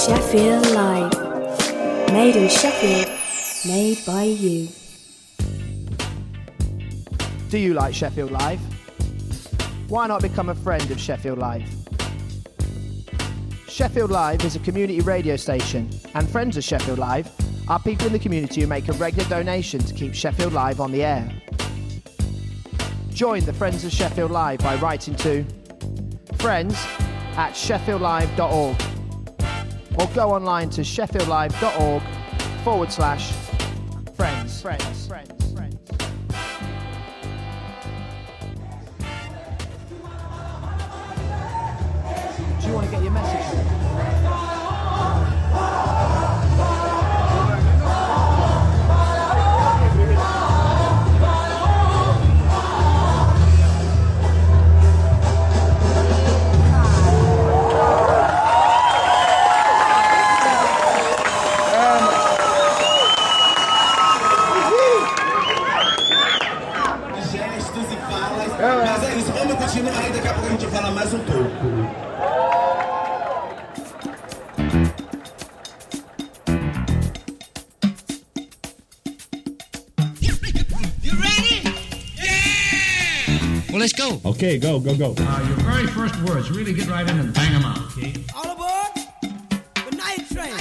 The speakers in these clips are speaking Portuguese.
Sheffield Live. Made in Sheffield, made by you. Do you like Sheffield Live? Why not become a friend of Sheffield Live? Sheffield Live is a community radio station, and friends of Sheffield Live are people in the community who make a regular donation to keep Sheffield Live on the air. Join the Friends of Sheffield Live by writing to friends@sheffieldlive.org or go online to sheffieldlive.org/friends. Do you want to get your message? Mas é isso, vamos continuar aí, daqui a pouco a gente fala mais um pouco. You ready? Yeah! Well, let's go. Okay, go. Your very first words, really get right in and bang them out, okay? All aboard the night train.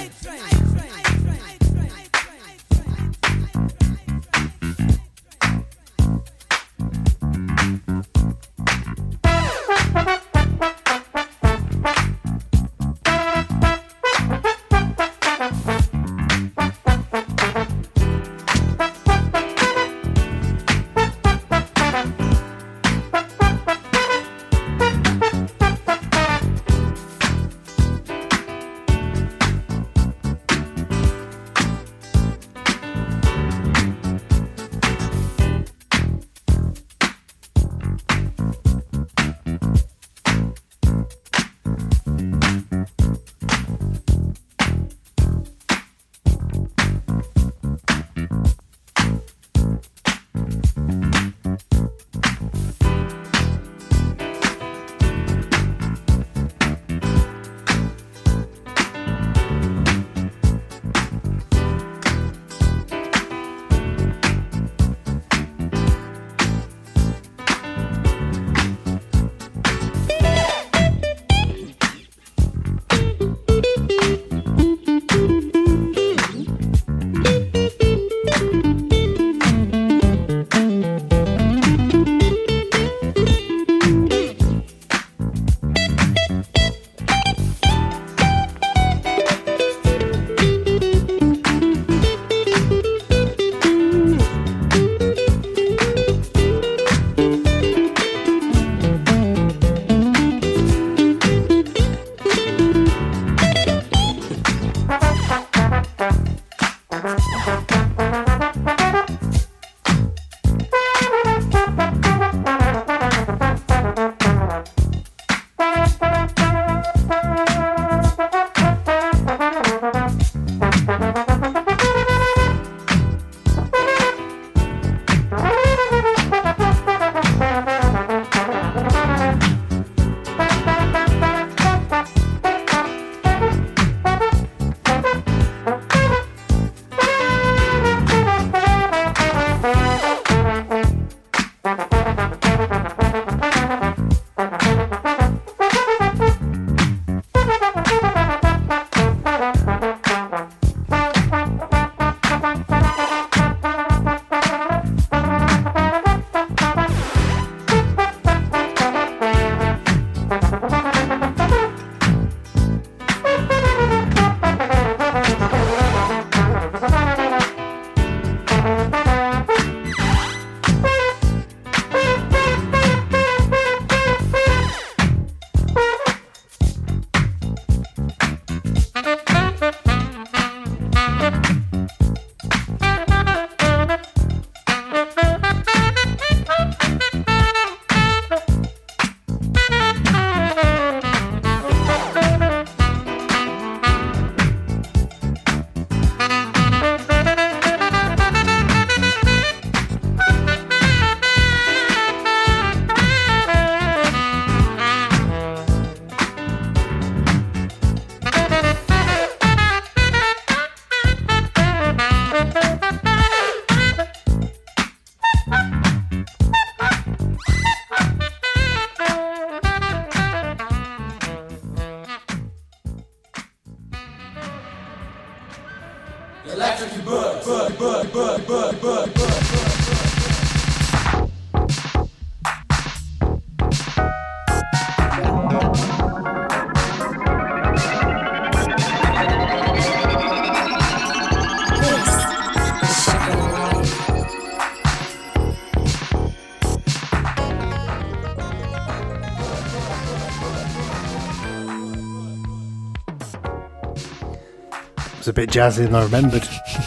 It was a bit jazzy than I remembered.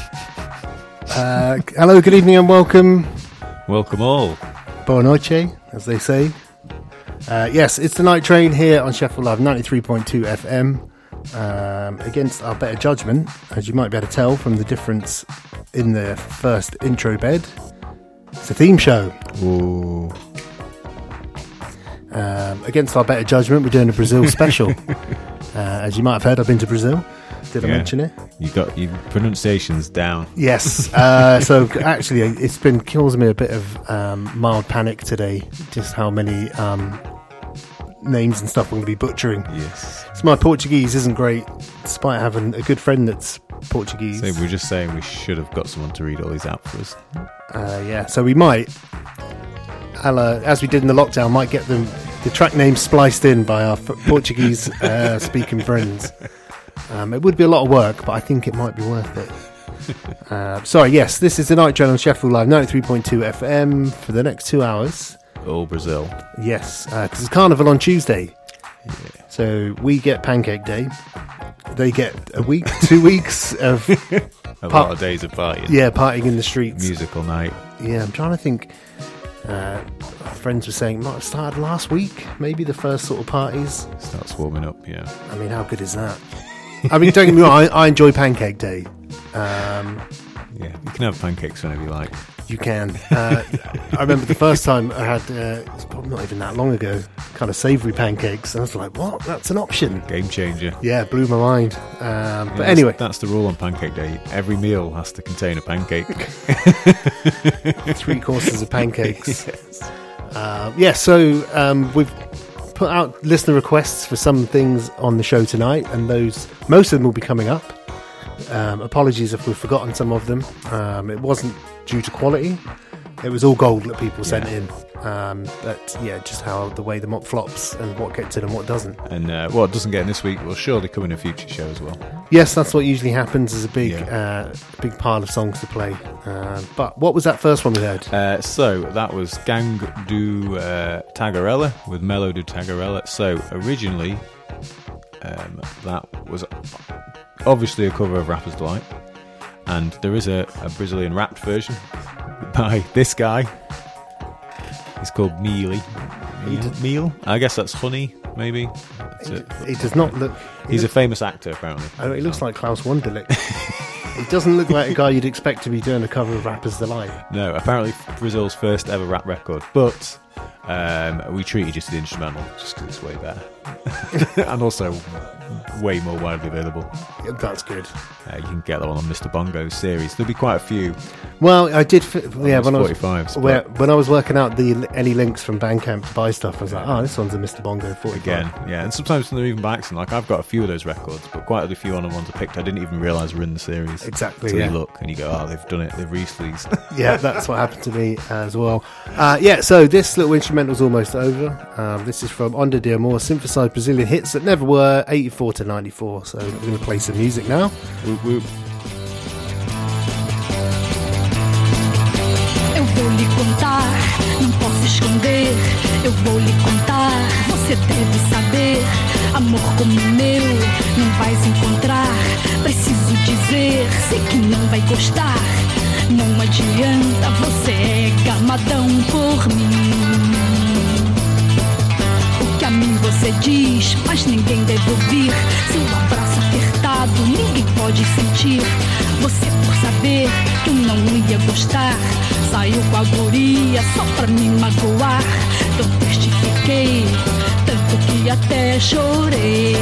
Hello, good evening and welcome. Welcome all. Boa noche, as they say. Yes, it's the Night Train here on Sheffield Live 93.2 FM. Against our better judgment, as you might be able to tell from the difference in the first intro bed, it's a theme show. Ooh. Against our better judgment, we're doing a Brazil special. As you might have heard, I've been to Brazil. Did I mention it? You got your pronunciations down. Yes. So actually, it's been causing me a bit of mild panic today. Just how many names and stuff I'm going to be butchering. Yes. So my Portuguese isn't great, despite having a good friend that's Portuguese. So we're just saying we should have got someone to read all these out for us. Yeah. So we might, as we did in the lockdown, might get the track names spliced in by our Portuguese speaking friends. It would be a lot of work, but I think it might be worth it. Sorry, yes, this is the Night Train on Sheffield Live 93.2 FM for the next 2 hours. All Brazil. Yes, because it's Carnival on Tuesday. Yeah. So we get Pancake Day. They get a week, 2 weeks of... a lot of days of partying. Yeah, partying in the streets. Musical night. Yeah, I'm trying to think... friends were saying it might have started last week, maybe the first sort of parties. Starts warming up, yeah. I mean, how good is that? I mean, don't get me wrong, I enjoy Pancake Day. Yeah, you can have pancakes whenever you like. You can. I remember the first time I had, it's probably not even that long ago, kind of savoury pancakes. And I was like, what? That's an option. Game changer. Yeah, blew my mind. Yeah, but anyway. That's the rule on Pancake Day. Every meal has to contain a pancake. 3 courses of pancakes. Yes. So we've put out listener requests for some things on the show tonight, and most of them will be coming up. Apologies if we've forgotten some of them. It wasn't due to quality. It was all gold that people sent in. But yeah, just how the way the mock flops and what gets in and what doesn't. And what doesn't get in this week will surely come in a future show as well. Yes, that's what usually happens. Is a big pile of songs to play. But what was that first one we heard? So that was Gang do Tagarella with Melo do Tagarella. So originally that was obviously a cover of Rapper's Delight, and there is a Brazilian rapped version by this guy. He's called Meal. I guess that's honey, maybe. He does not look... He's a famous actor, apparently. Oh, he looks like Klaus Wunderlich. He doesn't look like a guy you'd expect to be doing a cover of Rapper's Delight. No, apparently Brazil's first ever rap record, but we treated just the instrumental just because it's way better. And also way more widely available. That's good. You can get that one on Mr. Bongo's series. There'll be quite a few. Well, I did. When I was working out any links from Bandcamp to buy stuff, I was like, this one's a Mr. Bongo 45. Again, yeah. And sometimes they're even by accident. Like I've got a few of those records, but quite a few on the ones I picked I didn't even realise were in the series. Exactly. Until you look and you go, they've done it. They've released these. Yeah, that's what happened to me as well. So this little instrumental's almost over. This is from Onda de Amor, synthesized Brazilian hits that never were, 84 to 94. So we're going to play some music now. Whoop, whoop. Eu vou lhe contar, não posso esconder. Eu vou lhe contar, você deve saber. Amor como o meu, não vais encontrar. Preciso dizer, sei que não vai gostar. Não adianta, você é gamadão por mim. O que a mim você diz, mas ninguém deve ouvir. Seu abraço apertado, ninguém pode sentir. Você por saber que eu não ia gostar, saiu com a guria só pra me magoar. Eu testifiquei, tanto que até chorei.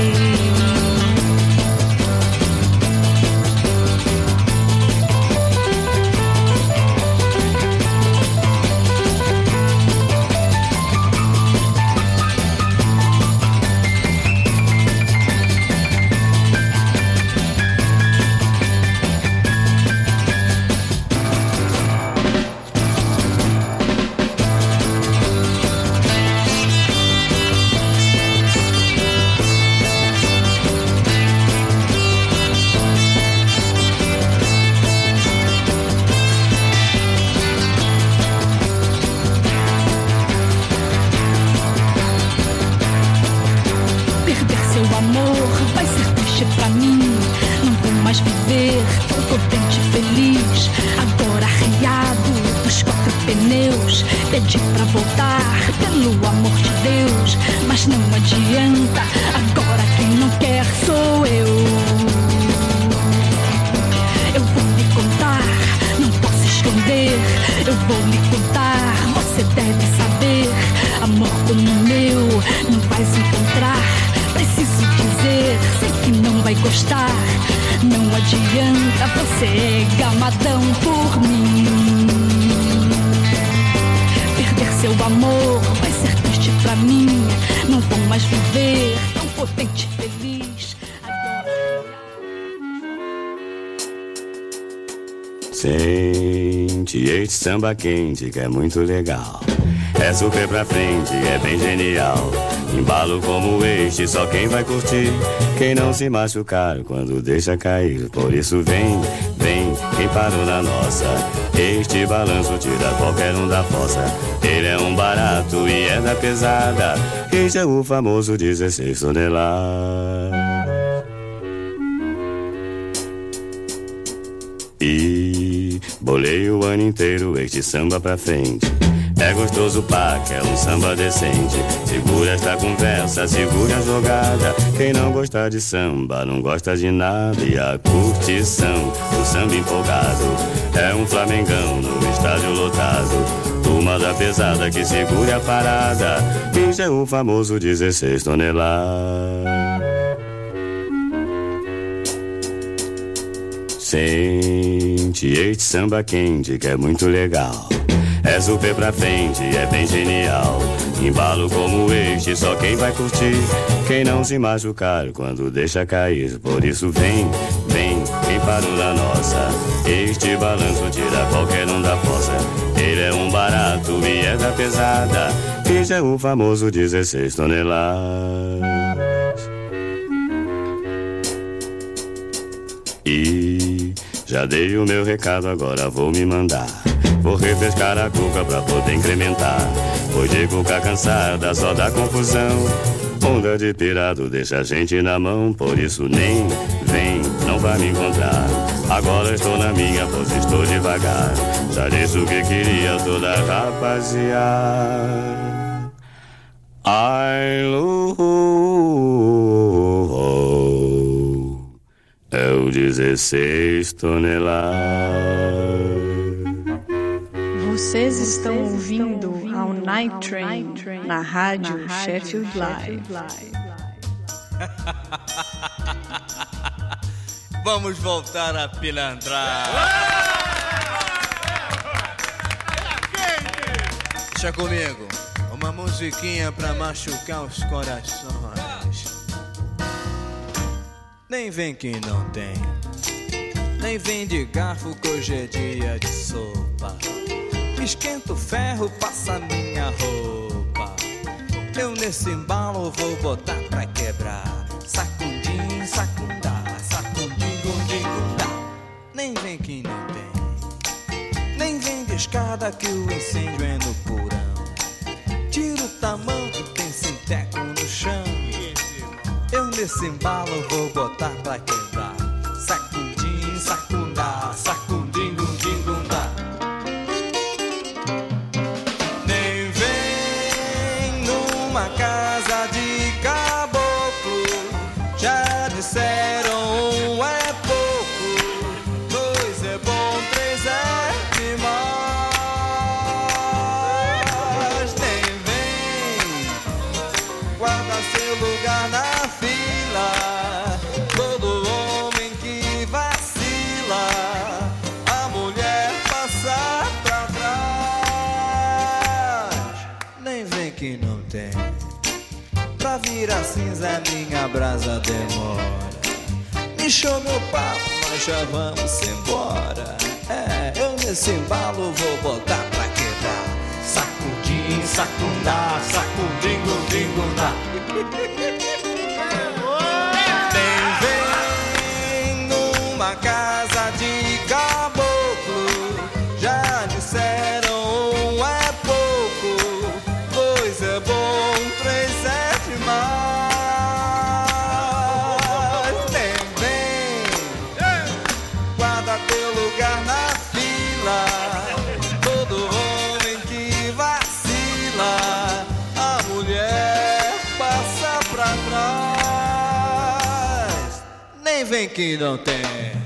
ver, tão contente e feliz. Agora arriado dos 4 pneus, pedi pra voltar, pelo amor de Deus. Mas não adianta, agora quem não quer sou eu. Eu vou lhe contar, não posso esconder. Eu vou lhe contar, você deve saber. Amor como o meu, não vais encontrar. Preciso dizer, sei que não vai gostar. Não adianta, você é gamadão por mim. Perder seu amor vai ser triste pra mim. Não vou mais viver tão potente e feliz. Sente este samba quente que é muito legal. É super pra frente, é bem genial. Embalo como este, só quem vai curtir. Quem não se machucar quando deixa cair. Por isso vem, vem, quem parou na nossa. Este balanço tira qualquer um da fossa. Ele é um barato e é da pesada. Este é o famoso 16 toneladas. E bolei o ano inteiro este samba pra frente. É gostoso pá, que é um samba decente. Segura esta conversa, segura a jogada. Quem não gosta de samba, não gosta de nada. E a curtição do samba empolgado é um flamengão no estádio lotado. Turma da pesada que segura a parada. Este é o famoso 16 toneladas. Sente este samba quente que é muito legal. É super pra frente, é bem genial. Embalo como este, só quem vai curtir. Quem não se machucar quando deixa cair. Por isso vem, vem, quem parou na nossa. Este balanço tira qualquer um da fossa. Ele é um barato e é da pesada. Este é o famoso 16 toneladas. E já dei o meu recado, agora vou me mandar. Vou refrescar a cuca pra poder incrementar. Pois de cuca cansada só dá confusão. Onda de pirado deixa a gente na mão. Por isso nem vem, não vai me encontrar. Agora estou na minha, pois estou devagar. Já disse o que queria toda rapaziada. Ai, é o 16 toneladas. Vocês estão ouvindo ao Night Train na rádio Sheffield Live. Vamos voltar a pilantrar. Deixa comigo, uma musiquinha pra machucar os corações. Nem vem que não tem, nem vem de garfo que hoje é dia de sopa. Esquenta o ferro, passa minha roupa. Eu nesse embalo vou botar pra quebrar. Sacundim, sacundá, sacundim, gundim, gundá. Nem vem que não tem, nem vem de escada que o incêndio é no porão. Tira o tamanco, tem sinteco no chão. Eu nesse embalo vou botar pra quebrar. Sacundim, sacundá, sacundim, gundim, gundá. Casa de caboclo, já disseram um é pouco, dois é bom, três é demais. Nem vem, guarda seu lugar na fila. Todo homem que vacila, a mulher passa pra trás. Nem vem que não tem, pra virar cinza minha brasa demora. Inchou meu papo, nós já vamos embora. É, eu nesse embalo vou botar pra quebrar. Sacudim, sacundá, sacudim, gundim, gundá. Nem vem numa casa de caboclo, já disseram um é pouco, dois é bom, três é demais. Nem vem vem que não tem.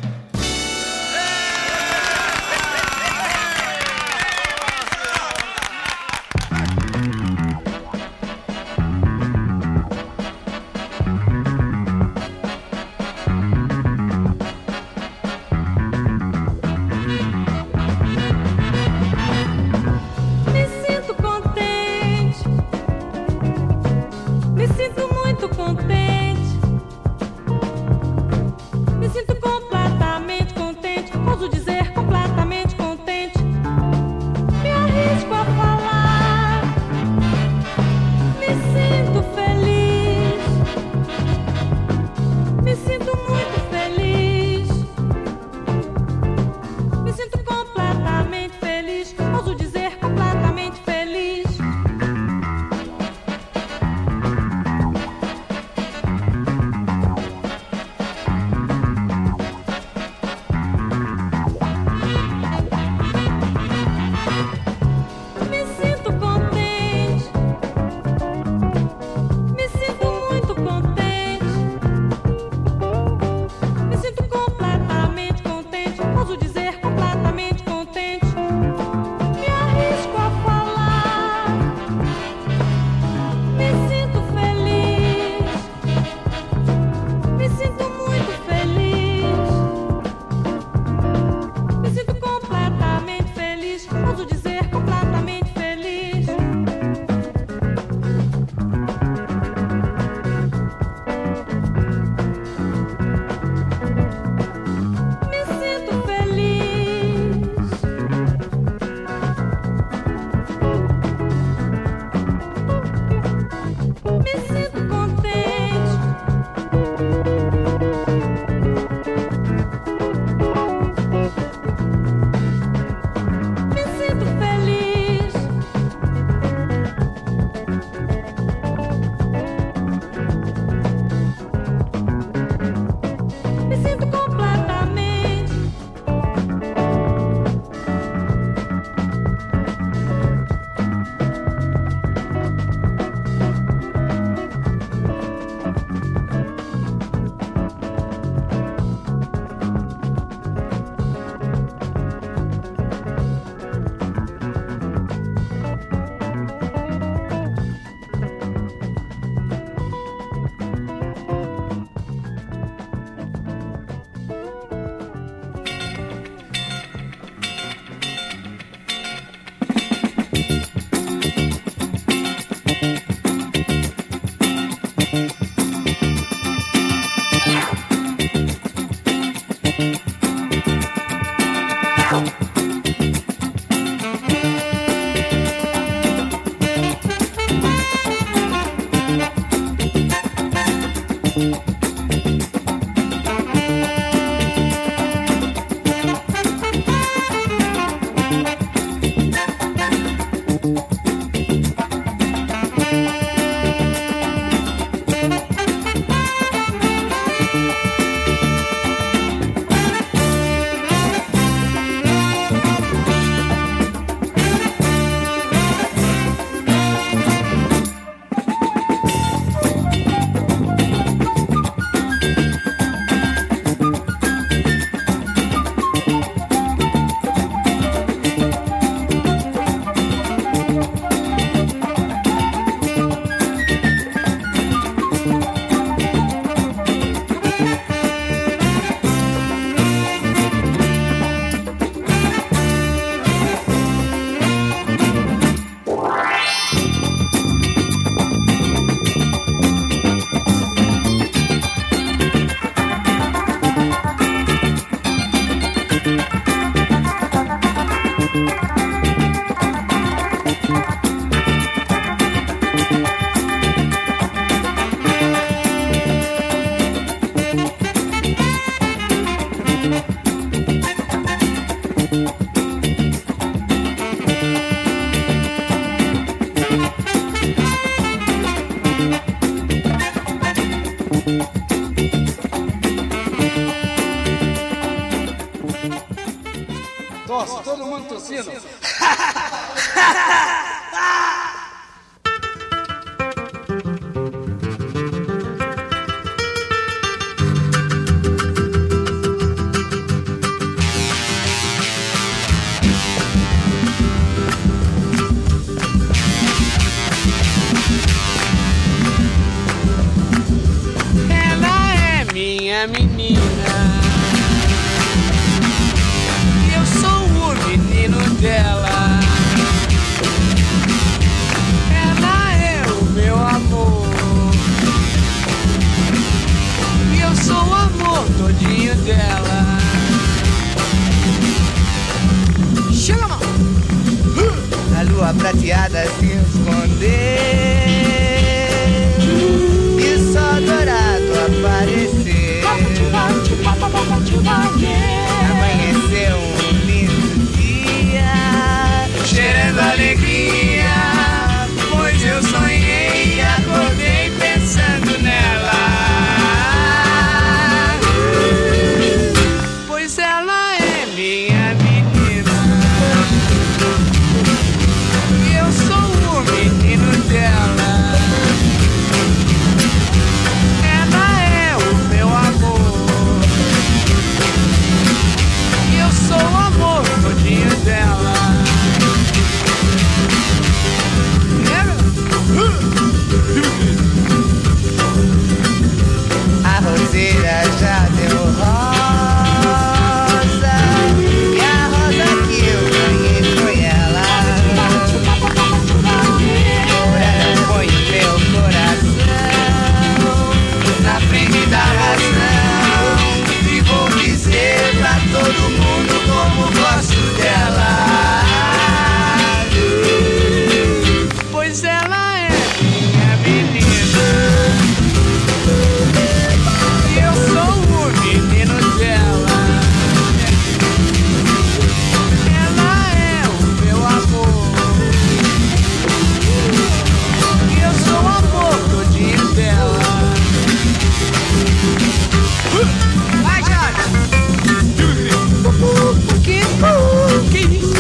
Tosse, todo mundo tossindo. menina e eu sou o menino dela. Ela é o meu amor e eu sou o amor todinho dela. Chega, mão! A lua prateada se esconder e o sol dourado aparecer. Amanheceu um lindo dia, cheirando alegria, pois eu sonhei e acordei pensando nela. Pois ela é minha menina e eu sou o menino dela. Ela é o meu amor e eu sou o amor todinho dela. A roseira já deu rosa e a rosa que eu ganhei foi ela. Ora, põe meu coração na frente da razão e vou dizer pra todo mundo como gosto dela. Pois ela é minha menina e eu sou o menino dela. Ela é o meu amor e eu sou o amor todinho dela. Vai, Jana! Que isso?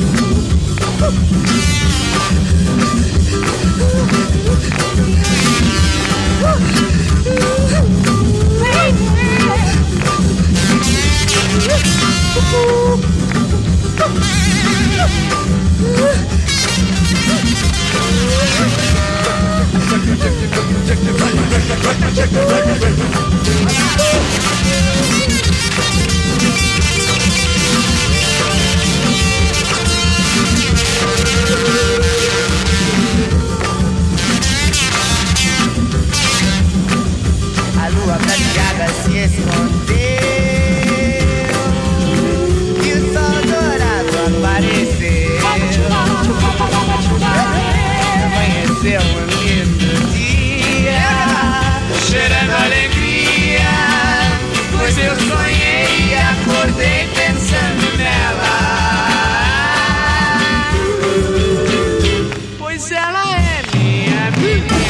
A lua prateada se escondeu e o sol dourado apareceu. Amanheceu um lindo dia, cheirando alegria, pois eu sonhei e acordei pensando nela. Pois ela é minha menina.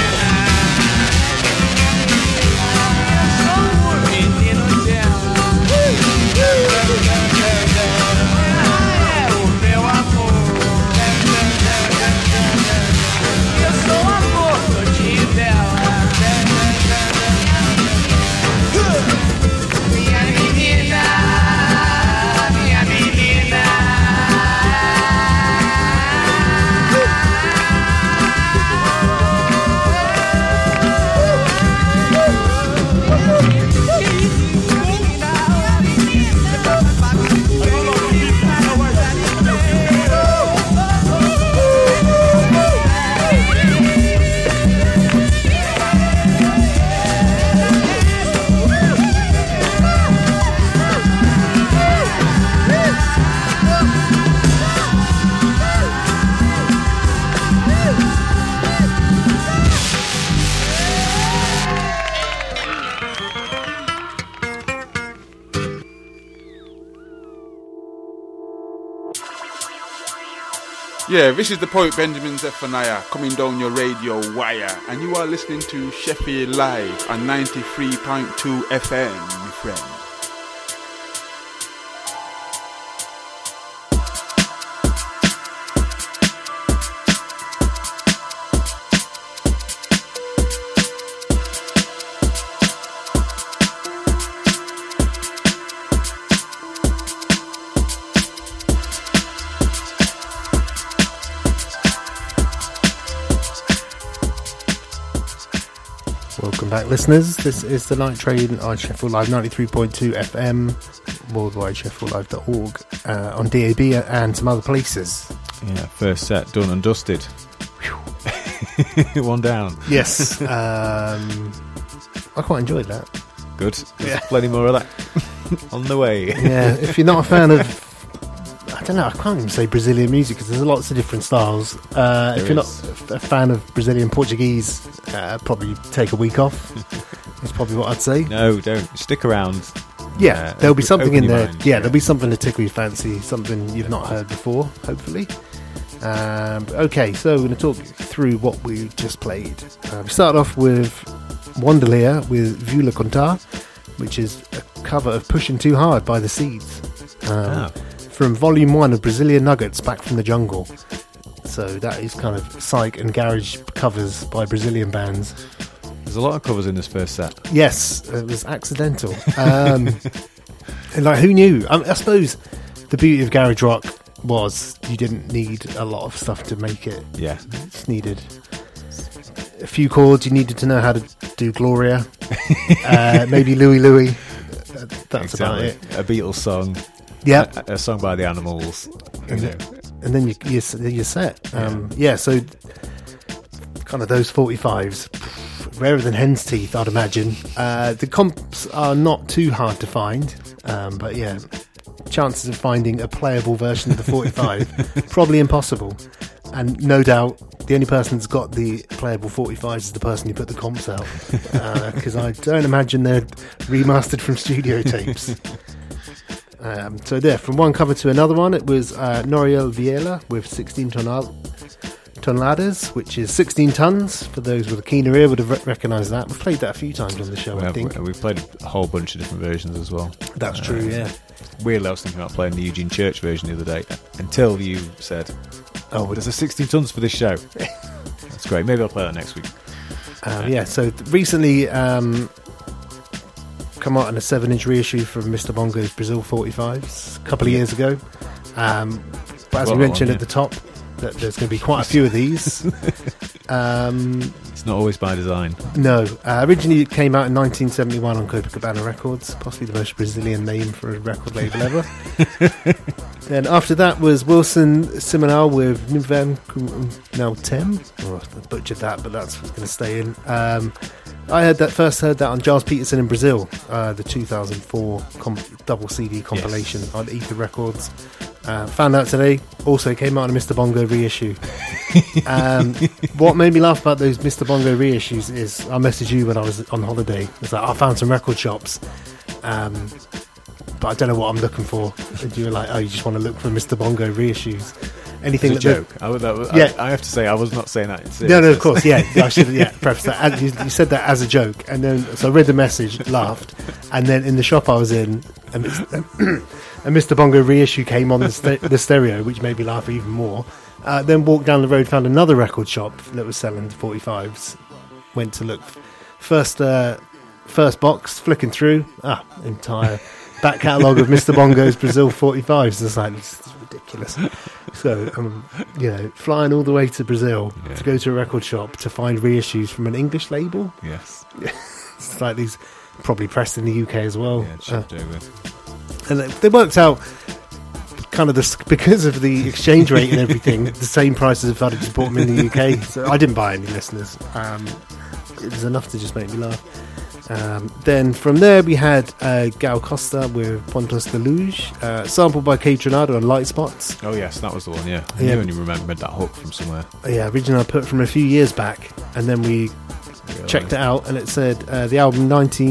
Yeah, this is the poet Benjamin Zephaniah coming down your radio wire, and you are listening to Sheffield Live on 93.2 FM, my friend. Welcome Welcome back, listeners. This is the Night Train on Sheffield Live 93.2 FM, worldwide sheffieldlive.org, on DAB and some other places. Yeah, first set done and dusted. One down. Yes. I quite enjoyed that. Good. There's plenty more of that on the way. Yeah, if you're not a fan of, I don't know, I can't even say Brazilian music because there's lots of different styles. If you're not a fan of Brazilian Portuguese, probably take a week off. That's probably what I'd say. No, don't. Stick around. Yeah, there'll be something in there. Mind. There'll be something to tickle your fancy, something you've not heard before, hopefully. Okay, so we're going to talk through what we just played. We start off with Wandaleia with Vula Contar, which is a cover of Pushing Too Hard by The Seeds. From Volume 1 of Brazilian Nuggets, Back from the Jungle. So that is kind of psych and garage covers by Brazilian bands. There's a lot of covers in this first set. Yes, it was accidental. And like, who knew? I suppose the beauty of garage rock was you didn't need a lot of stuff to make it. Yeah. It's needed a few chords. You needed to know how to do Gloria. Maybe Louie Louie. That's about it. A Beatles song. Yeah, a song by the Animals, and then you're set. So kind of those 45s, rarer than hen's teeth, I'd imagine. The comps are not too hard to find, but yeah, chances of finding a playable version of the 45 probably impossible. And no doubt, the only person that's got the playable 45s is the person who put the comps out, because I don't imagine they're remastered from studio tapes. So there, from one cover to another one, it was Noriel Viela with 16 toneladas, which is 16 tons. For those with a keener ear would have recognised that. We've played that a few times on the show, I think. We've played a whole bunch of different versions as well. That's true, yeah. Weirdly, I was thinking about playing the Eugene Church version the other day, until you said, oh, there's a 16 tons for this show. That's great. Maybe I'll play that next week. So recently... come out in a 7-inch reissue from Mr. Bongo's Brazil 45s a couple of years ago. But as we mentioned at the top, that there's going to be quite a few of these. It's not always by design. No. Originally it came out in 1971 on Copacabana Records, possibly the most Brazilian name for a record label ever. Then after that was Wilson Simonal with Nuvan Nautem. Oh, I butchered that, but that's what's going to stay in. I first heard that on Giles Peterson in Brazil, the 2004 double CD compilation on Ether Records. Found out today, also came out on a Mr. Bongo reissue. What made me laugh about those Mr. Bongo reissues is I messaged you when I was on holiday. It's like, I found some record shops, but I don't know what I'm looking for. And you were like, oh, you just want to look for Mr. Bongo reissues. Anything it's a joke. I have to say, I was not saying that in seriousness. No, of course, I should preface that. You said that as a joke, and then so I read the message, laughed, and then in the shop I was in, and Mr. Bongo reissue came on the stereo, which made me laugh even more. Then walked down the road, found another record shop that was selling 45s. Went to look, first box, flicking through, entire back catalogue of Mr. Bongo's Brazil 45s. It's like, this is ridiculous. So, flying all the way to Brazil to go to a record shop to find reissues from an English label. Yes. It's like these, probably pressed in the UK as well. Yeah, it should do with. And they worked out kind of because of the exchange rate and everything, the same price as if I'd just bought them in the UK. So I didn't buy any, listeners. It was enough to just make me laugh. Then from there we had Gal Costa with Pontos de Luz, sampled by Kate Tronado on Light Spots. Oh yes, that was the one, yeah. I only remembered that hook from somewhere. Yeah, originally I put it from a few years back, and then we checked it out, and it said the album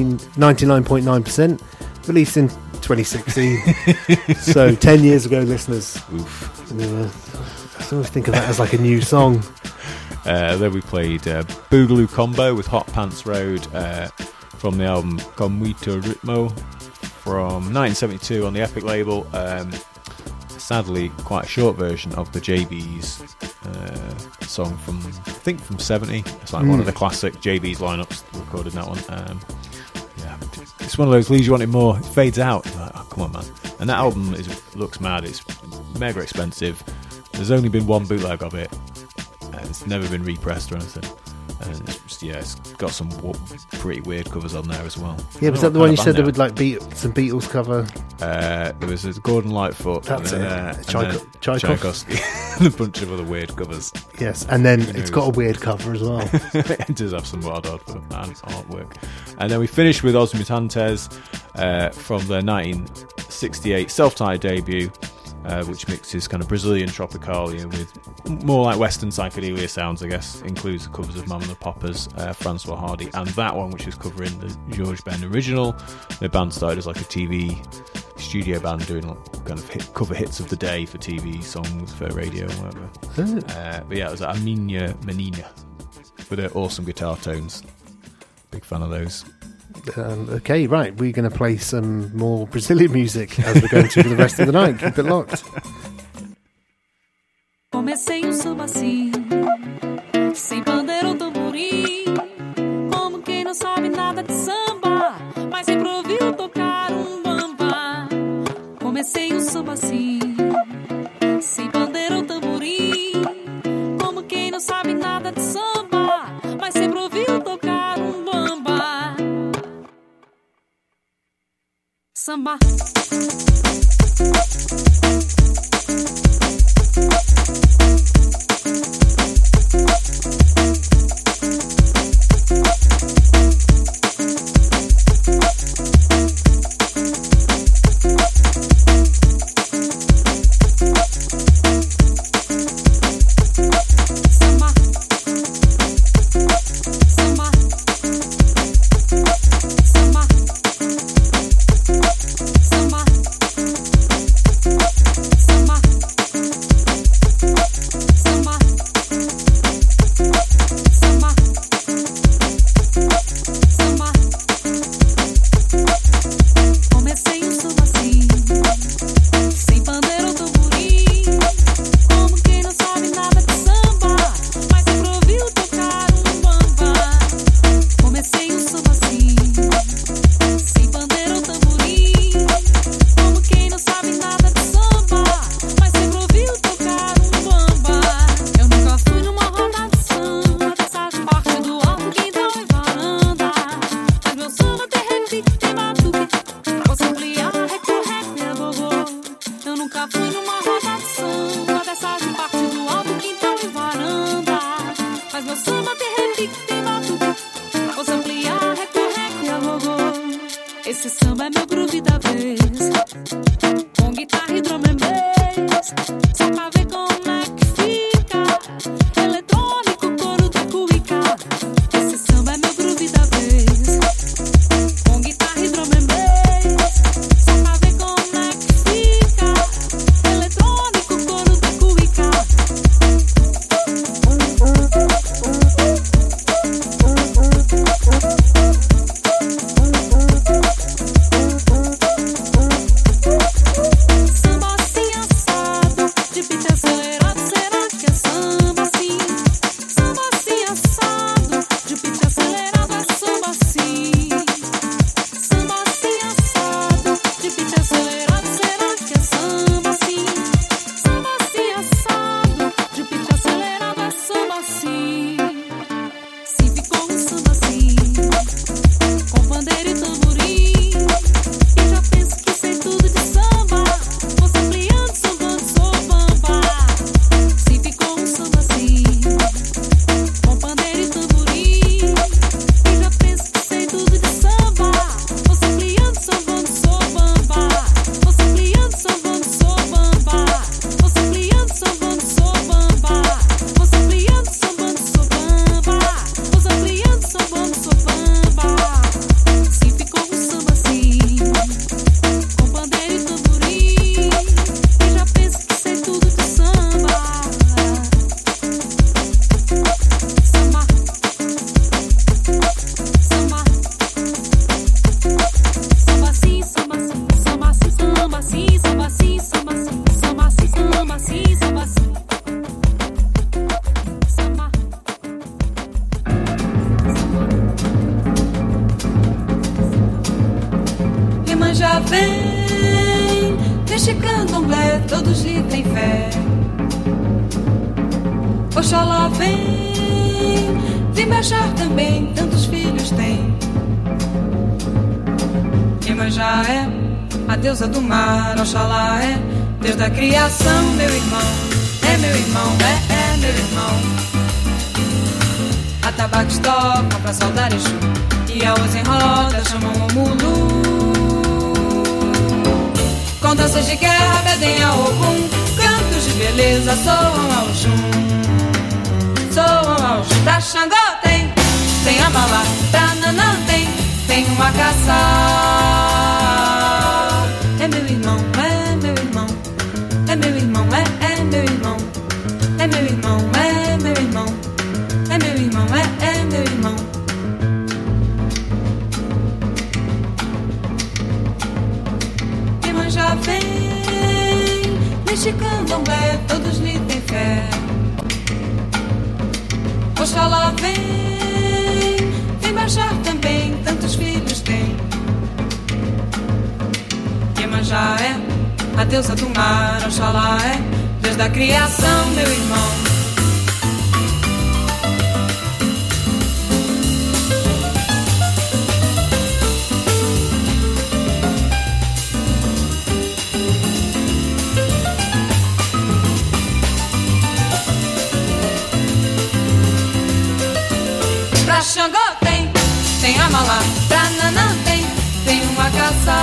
99.9%, released in 2016. So 10 years ago, listeners. Oof. I always think of that as like a new song. Then we played Boogaloo Combo with Hot Pants Road from the album Com Muito Ritmo from 1972 on the Epic label. Sadly, quite a short version of the JB's song from, I think, from 70. It's like one of the classic JB's lineups recorded in that one. It's one of those leaves you wanted more. It fades out. Like, oh, come on, man. And that album looks mad. It's mega expensive. There's only been one bootleg of it. It's never been repressed or anything. And it's got some pretty weird covers on there as well. Yeah, was that the one you said there would like some Beatles cover? There was a Gordon Lightfoot. That's it. Tchaikovsky. And a bunch of other weird covers. Yes, and then it's got a weird cover as well. It does have some odd artwork. And then we finished with Os Mutantes from their 1968 self-titled debut, which mixes kind of Brazilian tropicalia with more like Western psychedelia sounds, I guess. Includes the covers of Mum and the Poppers, Francois Hardy, and that one, which is covering the George Ben original. The band started as like a TV studio band doing like kind of cover hits of the day for TV songs, for radio and whatever. But yeah, it was A Minha Menina with their awesome guitar tones. Big fan of those. Okay, right, we're going to play some more Brazilian music as we're going to for the rest of the night. Keep it locked. Comecei o samba assim, sem bandeira ou tamborim, como quem não sabe nada de samba, mas sempre ouviu tocar bamba. Comecei o samba assim, sem bandeira ou tamborim, como quem não sabe nada de samba, mas sempre ouviu tocar bamba. Samba. Esse samba é meu groove da vez, com guitarra e drum and bass, só pra ver como é que fica, eletrônico, coro da cuíca. Esse samba é meu groove da vez, com guitarra e drum and bass, só pra ver como é que fica, eletrônico, coro da cuíca. Já vem, deixe candomblé, todos lhe têm fé. Oxalá vem, Vem baixar também, tantos filhos tem. Iemanjá é a deusa do mar, Oxalá é Deus da criação, meu irmão. É meu irmão, é meu irmão. Atabaques tocam pra saudar Exu, e aos em roda chamam o Mulu. Com danças de guerra pedem a Ogum, cantos de beleza soam ao Jum. Soam ao Jum. Pra Xangô tem Amalá, pra Nanã tem uma caça. É meu irmão, é meu irmão. É meu irmão, é meu irmão. É meu irmão, é meu irmão. É meu irmão, é meu irmão. Iemanjá vem, neste candomblé todos lhe têm fé. Oxalá vem baixar também, tantos filhos tem. Iemanjá é a deusa do mar, Oxalá é Deus da criação, meu irmão. Pra Xangô tem Amalá, pra Nanã tem uma caça.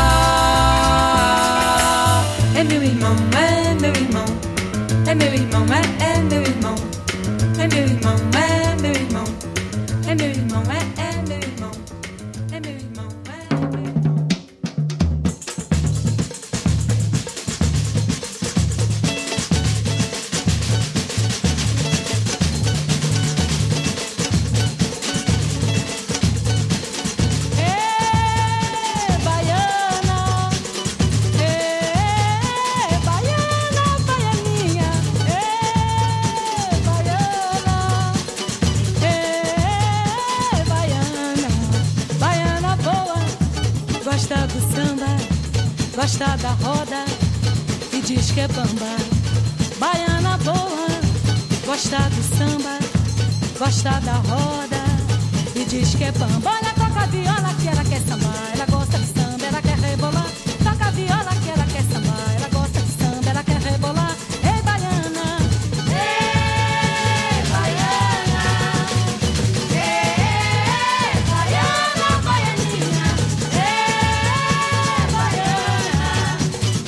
É meu irmão, é meu irmão. É meu irmão, é meu irmão. É meu irmão, é meu irmão. É meu irmão, é meu irmão. É meu irmão, é meu irmão. Gosta da roda e diz que é bamba. Baiana boa, gosta do samba, gosta da roda e diz que é bamba. Olha, toca a viola que ela quer sambar, ela gosta de samba, ela quer rebolar. Toca a viola que ela quer sambar, ela gosta de samba, ela quer rebolar. Ei, baiana, ei, baiana, ei, baiana, baianinha, ei, baiana,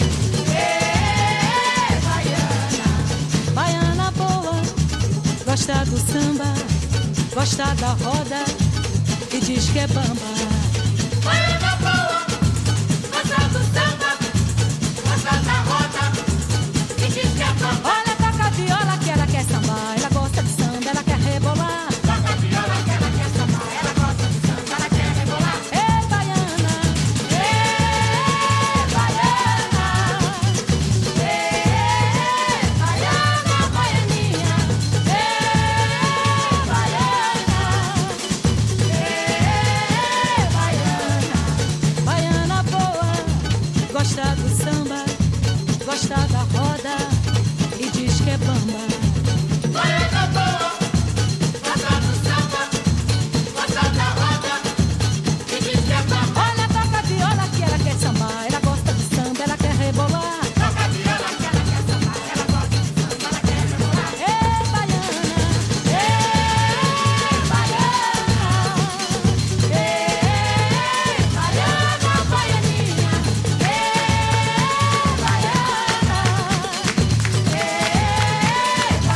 ei, baiana. Baiana boa, gosta do samba, gosta da roda e diz que é bamba. Baiana boa, gosta do samba, gosta da roda e diz que é bamba. Olha, toca a viola que ela quer sambar, ela gosta de samba, ela quer rebolar. Toca a viola que ela quer sambar, ela gosta de samba, ela quer rebolar. Ei, baiana, ei, baiana, ei, baiana, baianinha, ei, baiana, ei, baiana. Baiana boa, gosta do samba, gosta da roda e diz que é bamba. Baiana boa, gosta do samba, gosta da roda e diz que é bamba. Olha, toca a viola que ela quer sambar, ela gosta de samba, ela quer rebolar. Toca a viola que ela quer sambar, ela gosta de samba, ela quer rebolar. Ei, baiana, ei, baiana, ei, baiana, baianinha, ei, baiana, ei,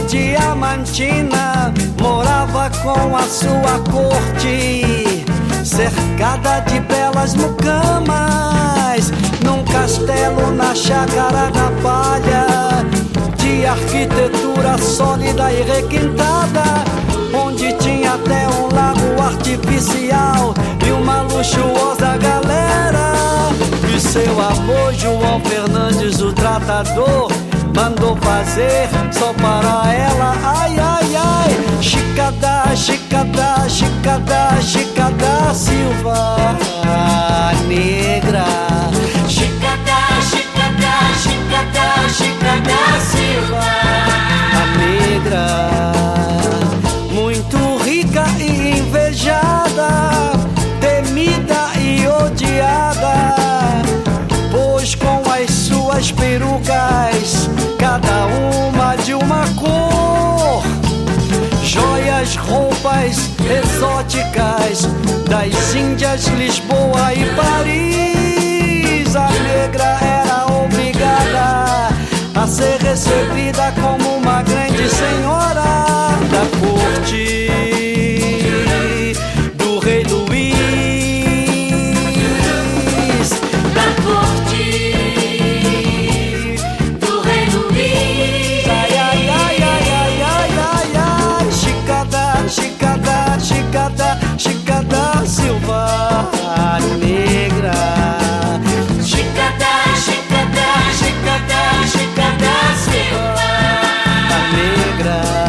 Diamantina morava com a sua corte, cercada de belas mucamas, num castelo na chácara da palha, de arquitetura sólida e requintada, onde tinha até um lago artificial e uma luxuosa galera. E seu avô João Fernandes, o tratador, mandou fazer só para ela. Ai, ai, ai, Chicada, Chicada, Chicada, Chicada Silva Negra. Chicada, Chicada, Chicada, Chicada Silva Negra. Muito rica e invejada, temida e odiada, pois com as suas perucas, cada uma de uma cor, joias, roupas exóticas das Índias, Lisboa e Paris, a negra era obrigada a ser recebida como uma grande senhora da corte do rei Luís, da corte do rei Luís. Ai, ai, ai, ai, ai, ai, ai, ai, Chicada, Chicada, Chicada, Chicada Silva Negra. Chicada, Chicada, Chicada, Chicada Silva Negra.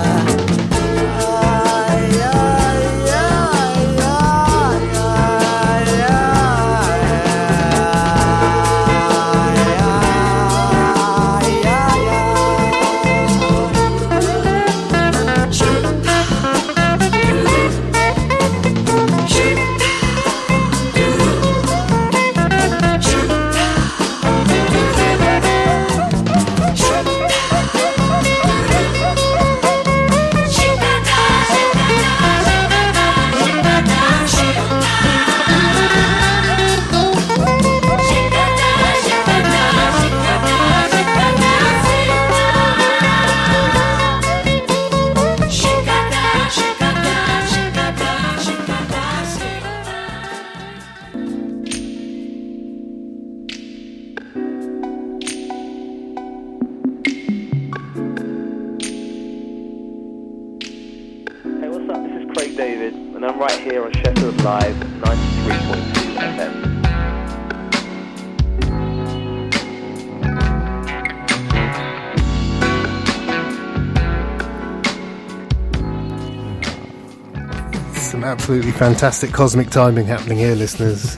Absolutely fantastic cosmic timing happening here, listeners.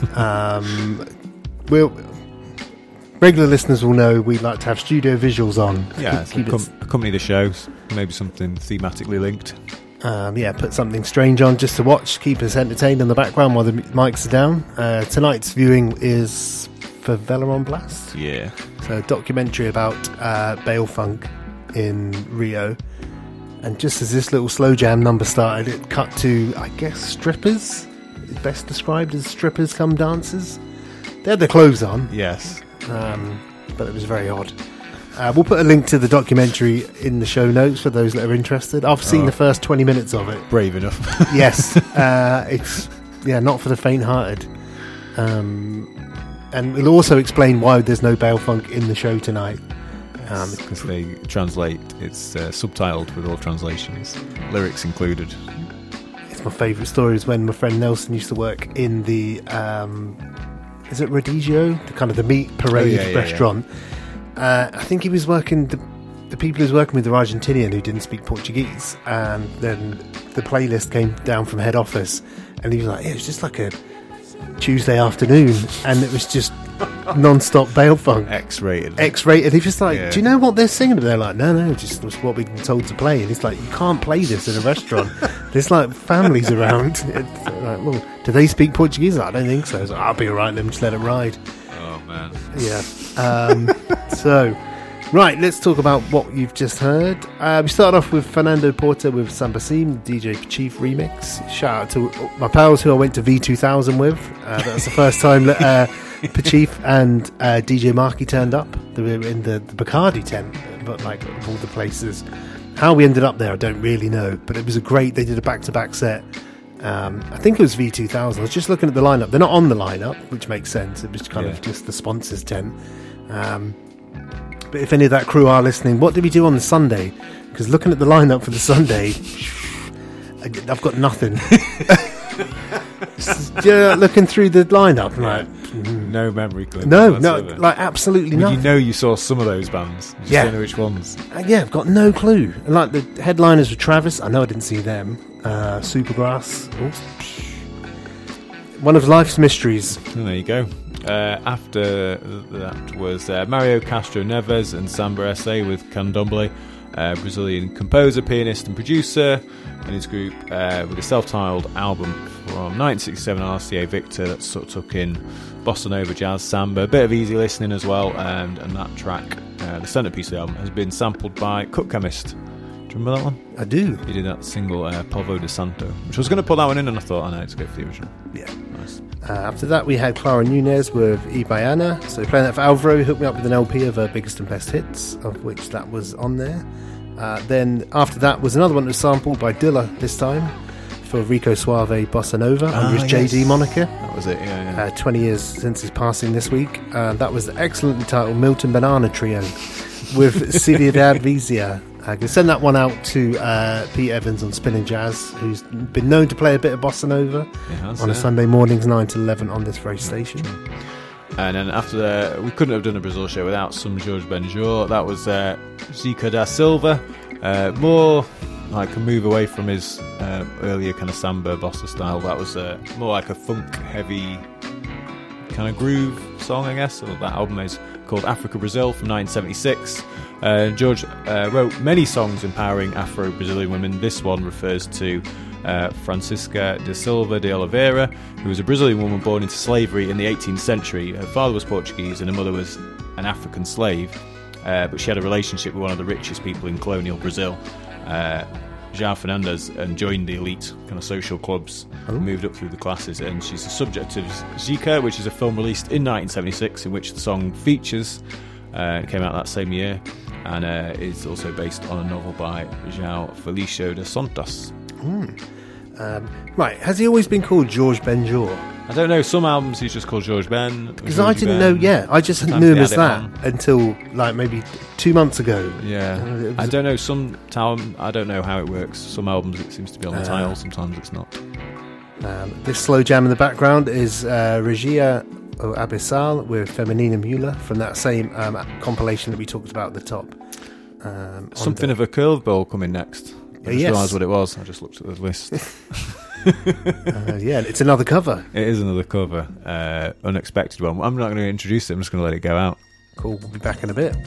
Regular listeners will know we like to have studio visuals on. Yeah, accompany the shows, maybe something thematically linked. Put something strange on just to watch, keep us entertained in the background while the mics are down. Tonight's viewing is Favela on Blast. Yeah. So a documentary about Bail Funk in Rio. And just as this little slow jam number started, it cut to, I guess, strippers. Best described as strippers come dancers. They had their clothes on. Yes. But it was very odd. We'll put a link to the documentary in the show notes for those that are interested. I've seen the first 20 minutes of it. Brave enough. Yes. It's not for the faint-hearted. And we'll also explain why there's no Bail Funk in the show tonight. Because they translate, it's subtitled with all translations, lyrics included. It's my favourite story is when my friend Nelson used to work in the is it Radicchio, the kind of the meat parade restaurant. I think he was working, the people he was working with were Argentinian who didn't speak Portuguese, and then the playlist came down from head office and he was like, it was just like a Tuesday afternoon and it was just non-stop Bail Funk. X-rated. He's just like, do you know what they're singing? They're like, no, just what we've been told to play. And it's like, you can't play this in a restaurant. There's like families around. It's like, well, do they speak Portuguese? I don't think so. It's like, I'll be alright, let them just let it ride. Oh man. Yeah. So right, let's talk about what you've just heard. We start off with Fernando Porter with Samba Sim, DJ Chief remix. Shout out to my pals who I went to V2000 with. That was the first time that Chief and DJ Marky turned up. They were in the Bacardi tent, but like of all the places. How we ended up there, I don't really know, but it was they did a back-to-back set. I think it was V2000. I was just looking at the lineup. They're not on the lineup, which makes sense. It was kind of just the sponsors tent. But if any of that crew are listening, what did we do on the Sunday? Because looking at the lineup for the Sunday, I've got nothing. Looking through the lineup, like no memory clip. No, like absolutely nothing. You know, you saw some of those bands. You just don't know which ones. I've got no clue. And like the headliners were Travis. I know I didn't see them. Supergrass. One of life's mysteries. And there you go. After that was Mario Castro Neves and Samba S.A. with Candomblé, Brazilian composer, pianist and producer, and his group with a self-titled album from 1967, RCA Victor, that sort of took in bossa nova, jazz, samba, a bit of easy listening as well, and that track, the centrepiece of the album, has been sampled by Cut Chemist. Do you remember that one? I do. He did that single, Polvo de Santo, which I was going to put that one in, and I thought, let's go for the original. Yeah. Nice. After that, we had Clara Nunez with Ibaiana. So playing that for Alvaro, he hooked me up with an LP of her biggest and best hits, of which that was on there. Then after that was another one that was sampled by Dilla this time for Rico Suave Bossa Nova under his JD moniker. That was it, 20 years since his passing this week. That was the excellently titled Milton Banana Trio with Cividad Vizia. I can send that one out to Pete Evans on Spinning Jazz, who's been known to play a bit of Bossa Nova on a Sunday mornings 9 to 11 on this very station. And then after that, we couldn't have done a Brazil show without some Jorge Benjor. That was Zica da Silva. More like a move away from his earlier kind of samba bossa style. That was more like a funk heavy kind of groove song, I guess. So that album is called Africa Brazil from 1976. George wrote many songs empowering Afro-Brazilian women. This one refers to Francisca de Silva de Oliveira, who was a Brazilian woman born into slavery in the 18th century. Her father was Portuguese and her mother was an African slave, but she had a relationship with one of the richest people in colonial Brazil, João Fernandes, and joined the elite kind of social clubs, moved up through the classes, and she's the subject of Zica, which is a film released in 1976 in which the song features. It came out that same year, and is also based on a novel by João Felício de Santos. Right, has he always been called Jorge Benjor? I don't know, some albums he's just called George Ben. Because I didn't know, I just knew him as that until like maybe 2 months ago. Yeah, I don't know, some talent, I don't know how it works. Some albums it seems to be on the title, sometimes it's not. This slow jam in the background is Regia Abissal with Feminina Müller from that same compilation that we talked about at the top. Something of a curveball coming next. I just realised what it was. I just looked at the list. It's another cover. It is another cover. Unexpected one. I'm not going to introduce it. I'm just going to let it go out. Cool. We'll be back in a bit.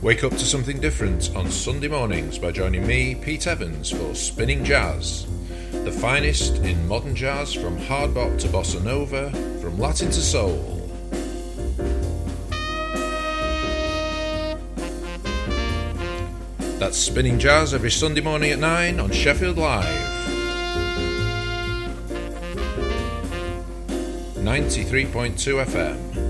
Wake up to something different on Sunday mornings by joining me, Pete Evans, for Spinning Jazz. The finest in modern jazz, from hard bop to bossa nova, from Latin to soul. That's Spinning Jazz every Sunday morning at 9 on Sheffield Live. 93.2 FM.